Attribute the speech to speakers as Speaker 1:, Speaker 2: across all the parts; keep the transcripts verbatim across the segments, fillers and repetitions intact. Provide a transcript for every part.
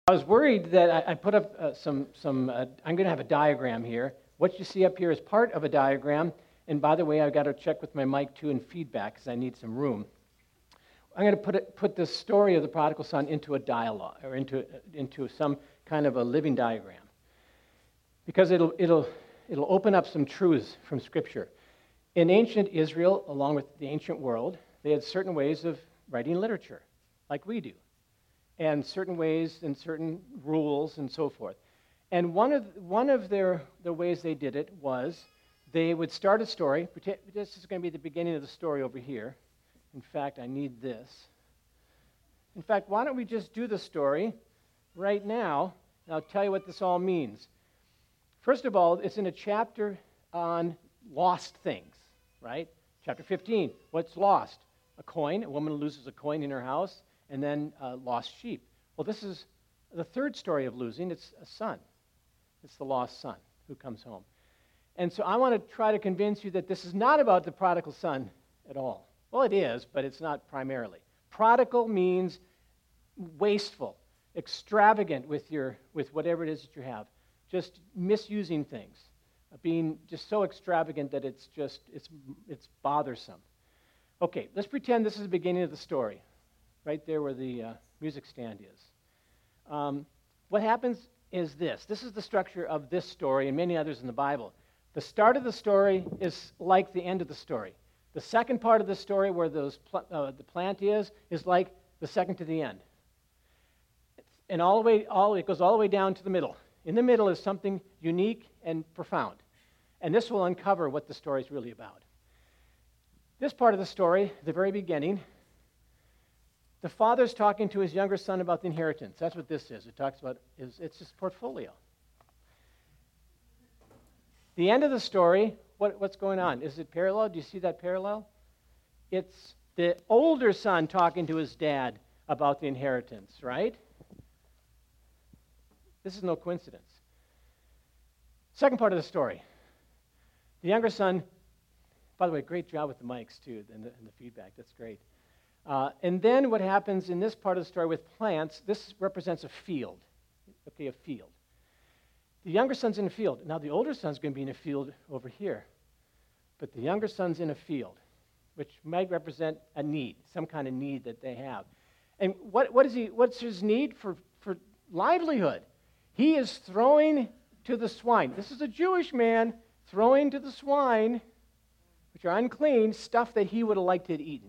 Speaker 1: I was worried that I, I put up uh, some, some uh, I'm going to have a diagram here. What you see up here is part of a diagram. And by the way, I've got to check with my mic too and feedback because I need some room. I'm going to put, it, put the story of the prodigal son into a dialogue or into, into some kind of a living diagram because it'll, it'll, it'll open up some truths from Scripture. In ancient Israel, along with the ancient world, they had certain ways of writing literature, like we do, and certain ways and certain rules and so forth. And one of one of their the ways they did it was they would start a story. This is going to be the beginning of the story over here. In fact, I need this. In fact, why don't we just do the story right now, and I'll tell you what this all means. First of all, it's in a chapter on lost things, right? Chapter fifteen, what's lost? A coin. A woman loses a coin in her house, and then uh, lost sheep. Well, this is the third story of losing. It's a son. It's the lost son who comes home. And so I want to try to convince you that this is not about the prodigal son at all. Well, it is, but it's not primarily. Prodigal means wasteful, extravagant with your with whatever it is that you have, just misusing things, being just so extravagant that it's just it's it's bothersome. Okay, let's pretend this is the beginning of the story, right there where the uh, music stand is. Um, what happens is this. This is the structure of this story and many others in the Bible. The start of the story is like the end of the story. The second part of the story, where those pl- uh, the plant is, is like the second to the end. And all the way, all it goes all the way down to the middle. In the middle is something unique and profound. And this will uncover what the story is really about. This part of the story, the very beginning, the father's talking to his younger son about the inheritance. That's what this is. It talks about, is it's his portfolio. The end of the story, what, what's going on? Is it parallel? Do you see that parallel? It's the older son talking to his dad about the inheritance, right? This is no coincidence. Second part of the story. The younger son, by the way, great job with the mics too and the, and the feedback. That's great. Uh, and then what happens in this part of the story with plants, this represents a field. Okay, a field. The younger son's in a field. Now the older son's going to be in a field over here. But the younger son's in a field, which might represent a need, some kind of need that they have. And what, what is he? What's his need for, for livelihood? He is throwing to the swine. This is a Jewish man throwing to the swine, which are unclean, stuff that he would have liked to have eaten.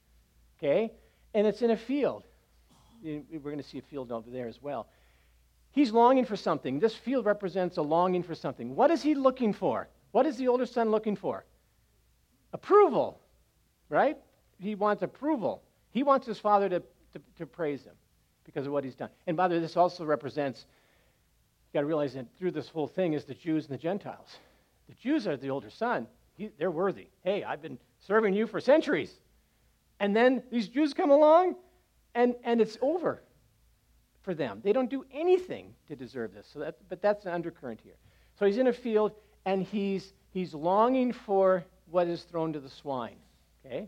Speaker 1: Okay? And it's in a field. We're going to see a field over there as well. He's longing for something. This field represents a longing for something. What is he looking for? What is the older son looking for? Approval, right? He wants approval. He wants his father to, to, to praise him because of what he's done. And by the way, this also represents, you've got to realize that through this whole thing is the Jews and the Gentiles. The Jews are the older son. He, they're worthy. Hey, I've been serving you for centuries. And then these Jews come along, and, and it's over for them. They don't do anything to deserve this. So that, but that's an undercurrent here. So he's in a field, and he's he's longing for what is thrown to the swine. Okay?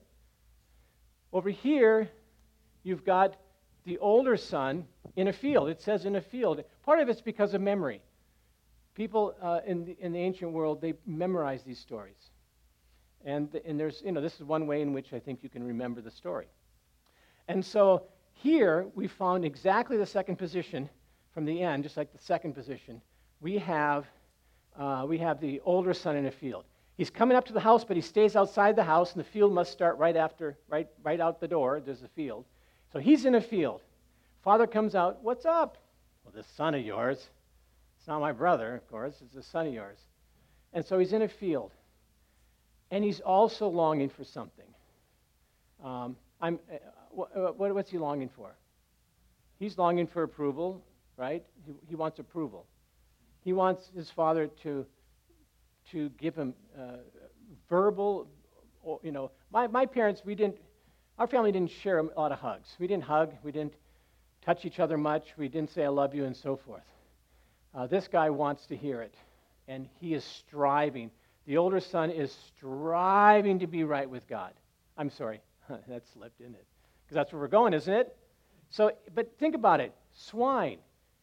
Speaker 1: Over here, you've got the older son in a field. It says in a field. Part of it's because of memory. People uh, in the, in the ancient world, they memorize these stories. And, and there's, you know, this is one way in which I think you can remember the story. And so here we found exactly the second position from the end, just like the second position. We have, uh, we have the older son in a field. He's coming up to the house, but he stays outside the house, and the field must start right after, right, right out the door. There's a field. So he's in a field. Father comes out. What's up? Well, this son of yours. It's not my brother, of course. It's a son of yours. And so he's in a field. And he's also longing for something. Um, I'm, uh, what, what, what's he longing for? He's longing for approval, right? He, he wants approval. He wants his father to, to give him uh, verbal, or, you know, my, my parents, we didn't, our family didn't share a lot of hugs. We didn't hug. We didn't touch each other much. We didn't say I love you and so forth. Uh, this guy wants to hear it, and he is striving. The older son is striving to be right with God. I'm sorry, that slipped in it. Because that's where we're going, isn't it? So, but think about it. Swine.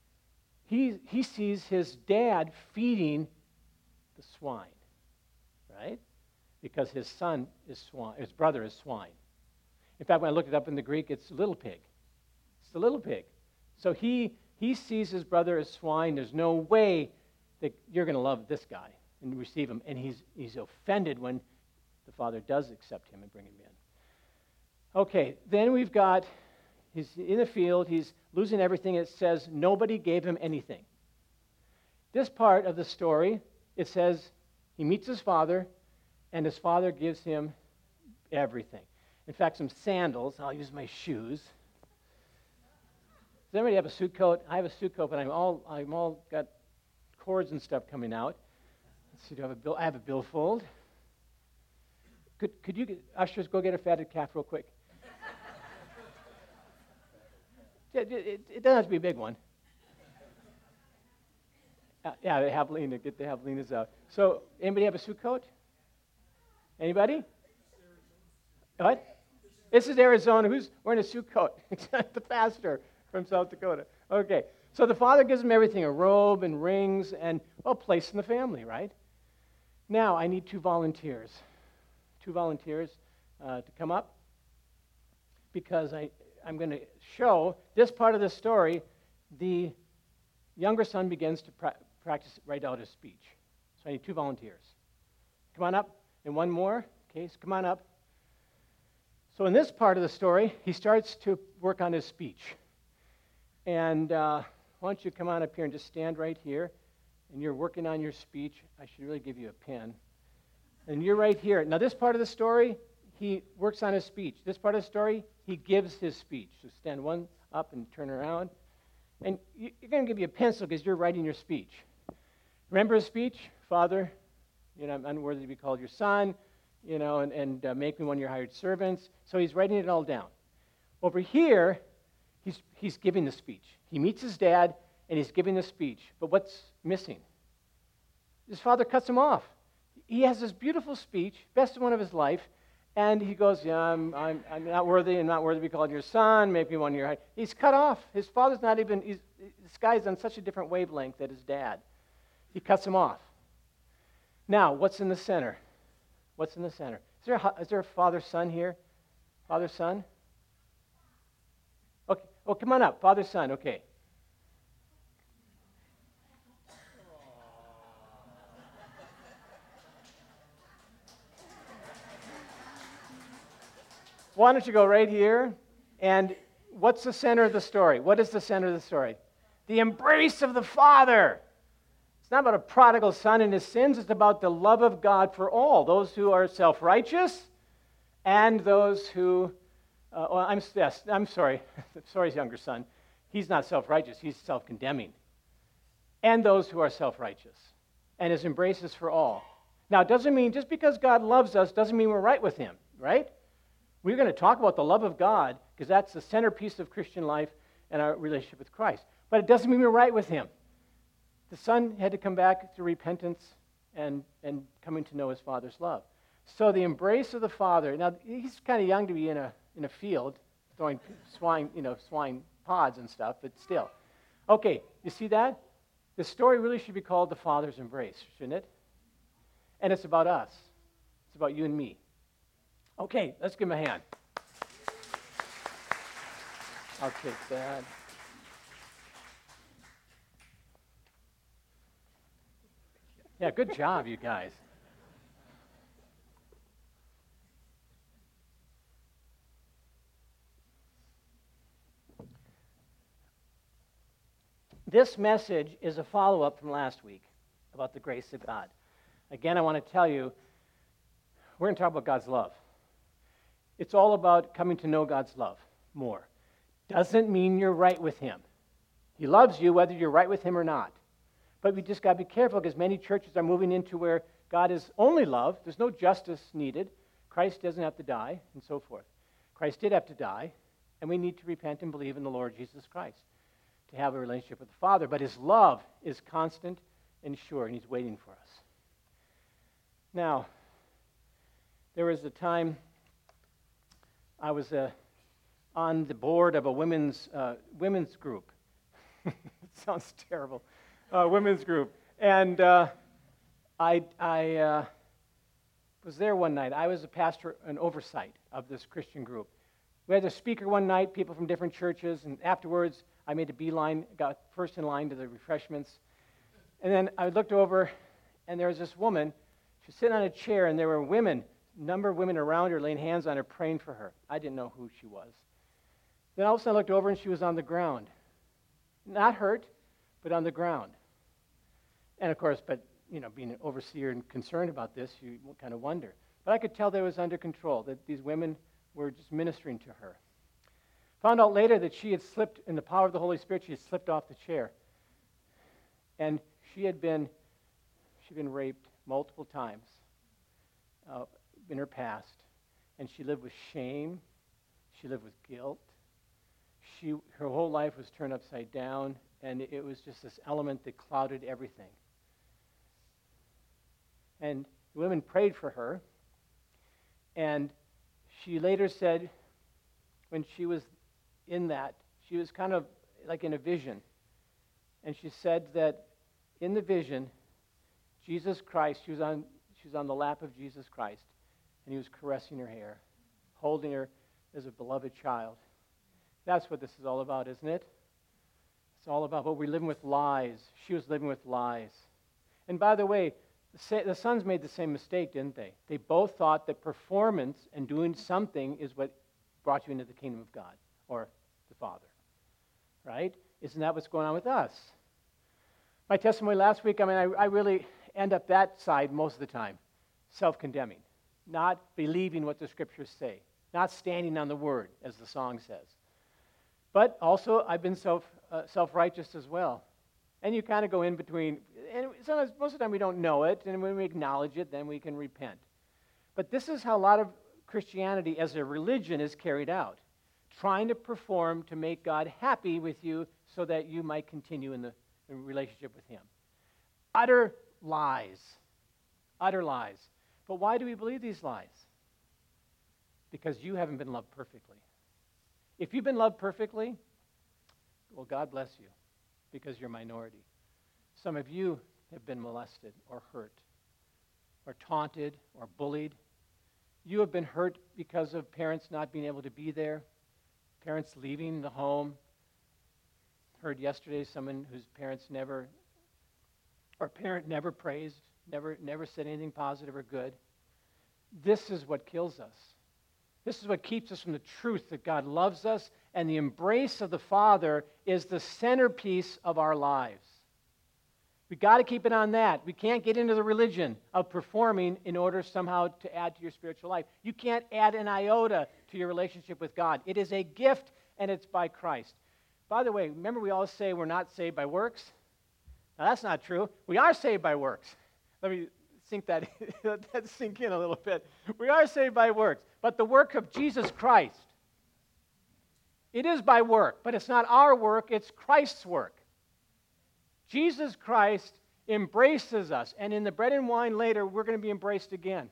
Speaker 1: he, he sees his dad feeding the swine, right? Because his son is swine, his brother is swine. In fact, when I looked it up in the Greek, it's little pig. It's the little pig. So he he sees his brother as swine. There's no way that you're going to love this guy and receive him. And he's he's offended when the father does accept him and bring him in. Okay, then we've got, he's in the field, he's losing everything. It says nobody gave him anything. This part of the story, it says he meets his father, and his father gives him everything. In fact, some sandals. I'll use my shoes. Does anybody have a suit coat? I have a suit coat, but I'm all I'm all got cords and stuff coming out. Let's see. Do I have a bill? I have a billfold. Could could you get, ushers go get a fatted calf real quick? it, it, it doesn't have to be a big one. Uh, yeah, the javelina. Get the javelinas out. So, anybody have a suit coat? Anybody? What? This is Arizona. Who's wearing a suit coat? The pastor from South Dakota. Okay. So the father gives him everything, a robe and rings and, well, place in the family, right? Now, I need two volunteers. Two volunteers uh, to come up because I, I'm going to show this part of the story. The younger son begins to pra- practice write out his speech. So I need two volunteers. Come on up. And one more. Okay, so come on up. So in this part of the story, he starts to work on his speech. And uh, why don't you come on up here and just stand right here, and you're working on your speech. I should really give you a pen. And you're right here. Now this part of the story, he works on his speech. This part of the story, he gives his speech. So stand one up and turn around. And you're going to give you a pencil because you're writing your speech. Remember his speech? Father, you know, I'm unworthy to be called your son. You know, and, and uh, make me one of your hired servants. So he's writing it all down. Over here, he's he's giving the speech. He meets his dad, and he's giving the speech. But what's missing? His father cuts him off. He has this beautiful speech, best one of his life, and he goes, yeah, I'm, I'm, I'm not worthy, I'm not worthy to be called your son, make me one of your hired. He's cut off. His father's not even, he's, this guy's on such a different wavelength than his dad. He cuts him off. Now, what's in the center? What's in the center? Is there a, is there a father-son here? Father-son? Okay. Oh, come on up. Father-son. Okay. Why don't you go right here? And what's the center of the story? What is the center of the story? The embrace of the Father. It's not about a prodigal son and his sins. It's about the love of God for all, those who are self-righteous and those who, uh, well, I'm, yes, I'm sorry, sorry, his younger son. He's not self-righteous. He's self-condemning. And those who are self-righteous. And his embrace is for all. Now, it doesn't mean, just because God loves us doesn't mean we're right with him, right? We're going to talk about the love of God because that's the centerpiece of Christian life and our relationship with Christ. But it doesn't mean we're right with him. The son had to come back to repentance and, and coming to know his father's love. So the embrace of the father. Now he's kind of young to be in a in a field throwing swine, you know, swine pods and stuff, but still. Okay, you see that? The story really should be called The Father's Embrace, shouldn't it? And it's about us. It's about you and me. Okay, let's give him a hand. I'll take that. Yeah, good job, you guys. This message is a follow-up from last week about the grace of God. Again, I want to tell you, we're going to talk about God's love. It's all about coming to know God's love more. Doesn't mean you're right with him. He loves you whether you're right with him or not. But we just got to be careful because many churches are moving into where God is only love. There's no justice needed. Christ doesn't have to die, and so forth. Christ did have to die, and we need to repent and believe in the Lord Jesus Christ to have a relationship with the Father. But his love is constant and sure, and he's waiting for us. Now, there was a time I was uh, on the board of a women's uh, women's group. Sounds terrible. Uh, women's group. And uh, I, I uh, was there one night. I was a pastor, an oversight of this Christian group. We had a speaker one night, people from different churches, and afterwards I made a beeline, got first in line to the refreshments. And then I looked over, and there was this woman. She was sitting on a chair, and there were women, a number of women around her, laying hands on her, praying for her. I didn't know who she was. Then all of a sudden I looked over, and she was on the ground. Not hurt, but on the ground. And of course, but you know, being an overseer and concerned about this, you kind of wonder. But I could tell that it was under control, that these women were just ministering to her. Found out later that she had slipped, in the power of the Holy Spirit, she had slipped off the chair. And she had been, she'd been raped multiple times uh, in her past. And she lived with shame. She lived with guilt. She, her whole life was turned upside down, and it was just this element that clouded everything. And the women prayed for her, and she later said, when she was in that, she was kind of like in a vision, and she said that in the vision, Jesus Christ, she was on, she was on the lap of Jesus Christ, and he was caressing her hair, holding her as a beloved child. That's what this is all about, isn't it? It's all about what we're living with lies. She was living with lies. And by the way, the, the sons made the same mistake, didn't they? They both thought that performance and doing something is what brought you into the kingdom of God or the Father. Right? Isn't that what's going on with us? My testimony last week, I mean, I, I really end up that side most of the time, self-condemning, not believing what the Scriptures say, not standing on the Word, as the song says. But also, I've been self, uh, self-righteous as well. And you kind of go in between, and sometimes, most of the time we don't know it, and when we acknowledge it, then we can repent. But this is how a lot of Christianity as a religion is carried out, trying to perform to make God happy with you so that you might continue in the in relationship with Him. Utter lies. Utter lies. But why do we believe these lies? Because you haven't been loved perfectly. If you've been loved perfectly, well, God bless you, because you're a minority. Some of you have been molested or hurt or taunted or bullied. You have been hurt because of parents not being able to be there, parents leaving the home. Heard yesterday someone whose parents never, or parent never praised, never, never said anything positive or good. This is what kills us. This is what keeps us from the truth that God loves us, and the embrace of the Father is the centerpiece of our lives. We've got to keep it on that. We can't get into the religion of performing in order somehow to add to your spiritual life. You can't add an iota to your relationship with God. It is a gift, and it's by Christ. By the way, remember we always say we're not saved by works? Now, that's not true. We are saved by works. Let me sink that, let that sink in a little bit. We are saved by works, but the work of Jesus Christ. It is by work, but it's not our work, it's Christ's work. Jesus Christ embraces us, and in the bread and wine later, we're going to be embraced again.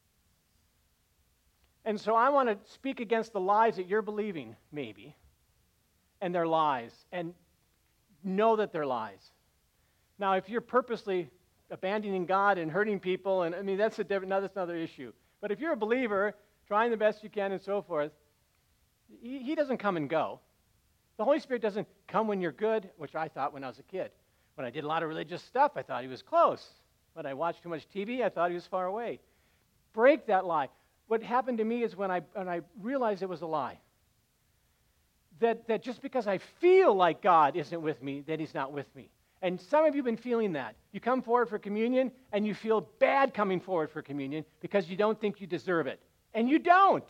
Speaker 1: And so I want to speak against the lies that you're believing, maybe, and they're lies, and know that they're lies. Now, if you're purposely abandoning God and hurting people, and I mean, that's a different, no, that's another issue. But if you're a believer, trying the best you can and so forth, he, he doesn't come and go. The Holy Spirit doesn't come when you're good, which I thought when I was a kid. When I did a lot of religious stuff, I thought he was close. When I watched too much T V, I thought he was far away. Break that lie. What happened to me is when I, when I realized it was a lie. That, that just because I feel like God isn't with me, that he's not with me. And some of you have been feeling that. You come forward for communion, and you feel bad coming forward for communion because you don't think you deserve it. And you don't.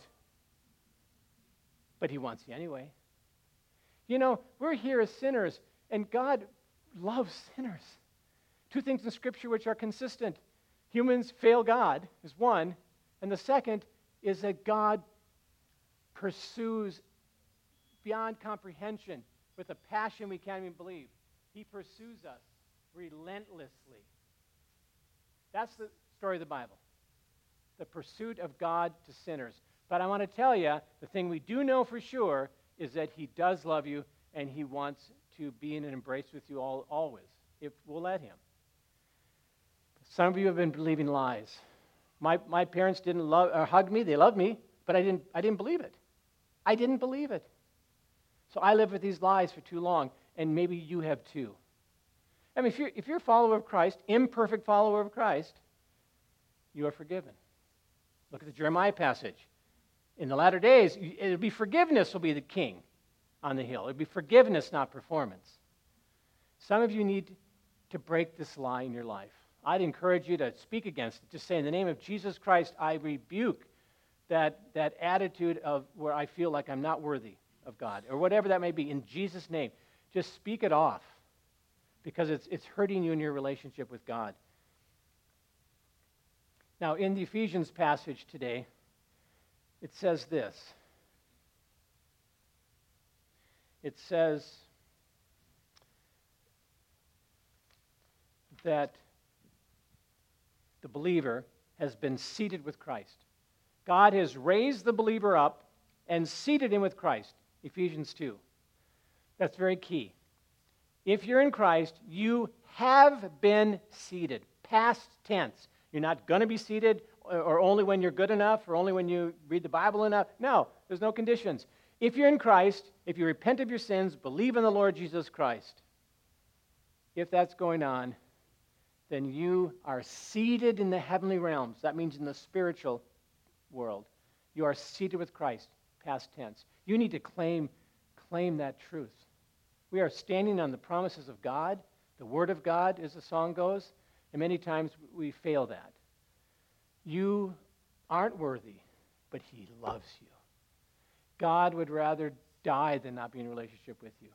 Speaker 1: But he wants you anyway. You know, we're here as sinners, and God loves sinners. Two things in Scripture which are consistent. Humans fail God is one, and the second is that God pursues beyond comprehension with a passion we can't even believe. He pursues us relentlessly. That's the story of the Bible. The pursuit of God to sinners. But I want to tell you, the thing we do know for sure is that he does love you, and he wants to be in an embrace with you all always, if we'll let him. Some of you have been believing lies. My, my parents didn't love or hug me. They loved me, but I didn't, I didn't believe it. I didn't believe it. So I lived with these lies for too long, and maybe you have too. I mean, if you're, if you're a follower of Christ, imperfect follower of Christ, you are forgiven. Look at the Jeremiah passage. In the latter days, it'll be forgiveness will be the king on the hill. It'll be forgiveness, not performance. Some of you need to break this lie in your life. I'd encourage you to speak against it. Just say, in the name of Jesus Christ, I rebuke that, that attitude of where I feel like I'm not worthy of God, or whatever that may be. In Jesus' name, just speak it off, because it's, it's hurting you in your relationship with God. Now, in the Ephesians passage today, it says this. It says that the believer has been seated with Christ. God has raised the believer up and seated him with Christ. Ephesians two. That's very key. If you're in Christ, you have been seated. Past tense. You're not going to be seated or only when you're good enough or only when you read the Bible enough. No, there's no conditions. If you're in Christ, if you repent of your sins, believe in the Lord Jesus Christ, if that's going on, then you are seated in the heavenly realms. That means in the spiritual world. You are seated with Christ, past tense. You need to claim, claim that truth. We are standing on the promises of God, the Word of God, as the song goes, and many times we fail that. You aren't worthy, but He loves you. God would rather die than not be in a relationship with you.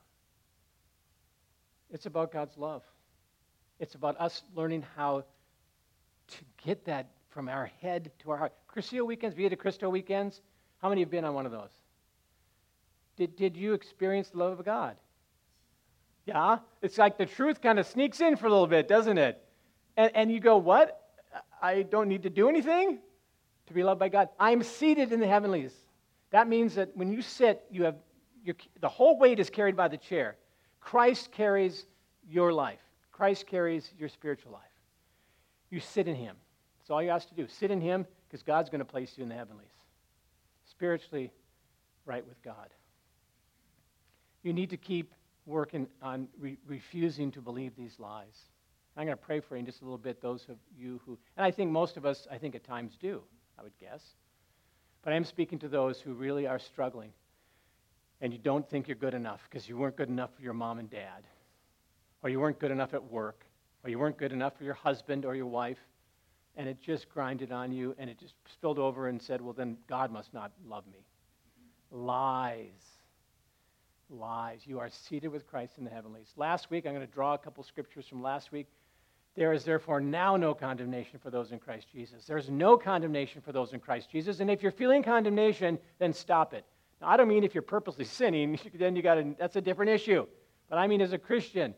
Speaker 1: It's about God's love. It's about us learning how to get that from our head to our heart. Crucio weekends, Via de Cristo weekends, how many have been on one of those? Did, did you experience the love of God? Yeah? It's like the truth kind of sneaks in for a little bit, doesn't it? And, and you go, what? I don't need to do anything to be loved by God. I'm seated in the heavenlies. That means that when you sit, you have your, the whole weight is carried by the chair. Christ carries your life. Christ carries your spiritual life. You sit in Him. That's all you have to do. Sit in Him, because God's going to place you in the heavenlies. Spiritually right with God. You need to keep working on re- refusing to believe these lies. I'm going to pray for you in just a little bit, those of you who, and I think most of us, I think at times do, I would guess. But I am speaking to those who really are struggling, and you don't think you're good enough because you weren't good enough for your mom and dad, or you weren't good enough at work, or you weren't good enough for your husband or your wife, and it just grinded on you, and it just spilled over and said, well, then God must not love me. Lies. Lies. You are seated with Christ in the heavenlies. Last week, I'm going to draw a couple scriptures from last week. There is therefore now no condemnation for those in Christ Jesus. There is no condemnation for those in Christ Jesus, and if you're feeling condemnation, then stop it. Now, I don't mean if you're purposely sinning, then you got to, that's a different issue. But I mean as a Christian,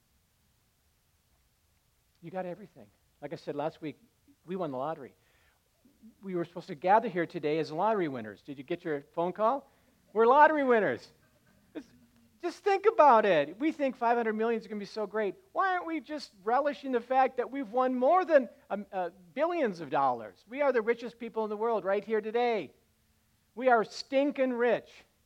Speaker 1: you got everything. Like I said last week, we won the lottery. We were supposed to gather here today as lottery winners. Did you get your phone call? We're lottery winners. It's, just think about it. We think five hundred million is going to be so great. Why aren't we just relishing the fact that we've won more than um, uh, billions of dollars? We are the richest people in the world right here today. We are stinking rich.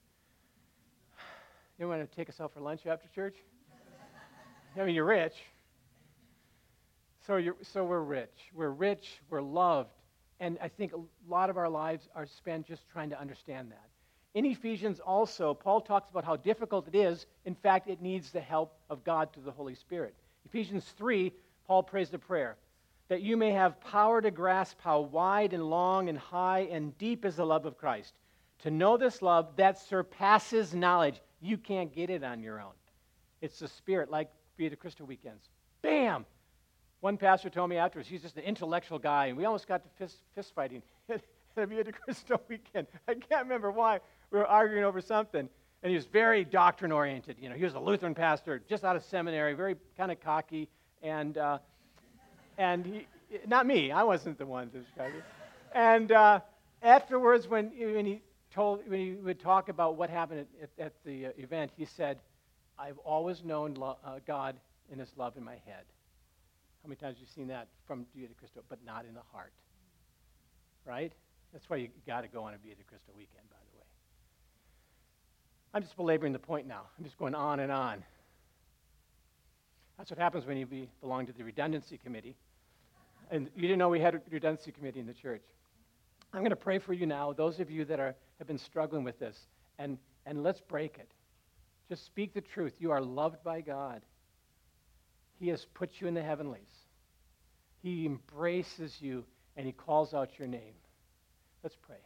Speaker 1: You want to take us out for lunch after church? I mean, you're rich. So, you're, so we're rich. We're rich. We're loved. And I think a lot of our lives are spent just trying to understand that. In Ephesians also, Paul talks about how difficult it is. In fact, it needs the help of God through the Holy Spirit. Ephesians three, Paul prays the prayer, that you may have power to grasp how wide and long and high and deep is the love of Christ, to know this love that surpasses knowledge. You can't get it on your own. It's the Spirit, like Via de Cristo weekends. Bam! One pastor told me afterwards, he's just an intellectual guy, and we almost got to fist, fist fighting at a Via de Cristo weekend. I can't remember why. We were arguing over something, and he was very doctrine-oriented. You know, he was a Lutheran pastor, just out of seminary, very kind of cocky, and uh, and he, not me, I wasn't the one. This guy. And uh, afterwards, when when he told, when he would talk about what happened at, at, at the uh, event, he said, I've always known lo- uh, God and his love in my head. How many times have you seen that from Via de Cristo, but not in the heart? Right? That's why you got to go on a Via de Cristo weekend, by the way. I'm just belaboring the point now. I'm just going on and on. That's what happens when you be, belong to the redundancy committee. And you didn't know we had a redundancy committee in the church. I'm going to pray for you now, those of you that are have been struggling with this, and, and let's break it. Just speak the truth. You are loved by God. He has put you in the heavenlies. He embraces you, and he calls out your name. Let's pray.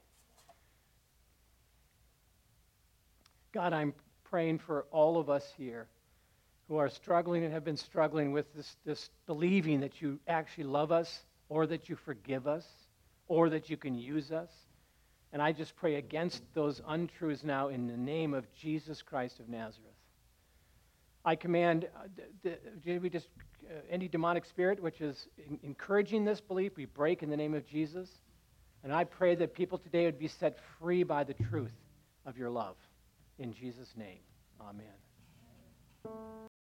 Speaker 1: God, I'm praying for all of us here who are struggling and have been struggling with this, this believing that you actually love us, or that you forgive us, or that you can use us. And I just pray against those untruths now in the name of Jesus Christ of Nazareth. I command, uh, d- d- we just uh, any demonic spirit which is in- encouraging this belief, we break in the name of Jesus. And I pray that people today would be set free by the truth of your love. In Jesus' name, amen.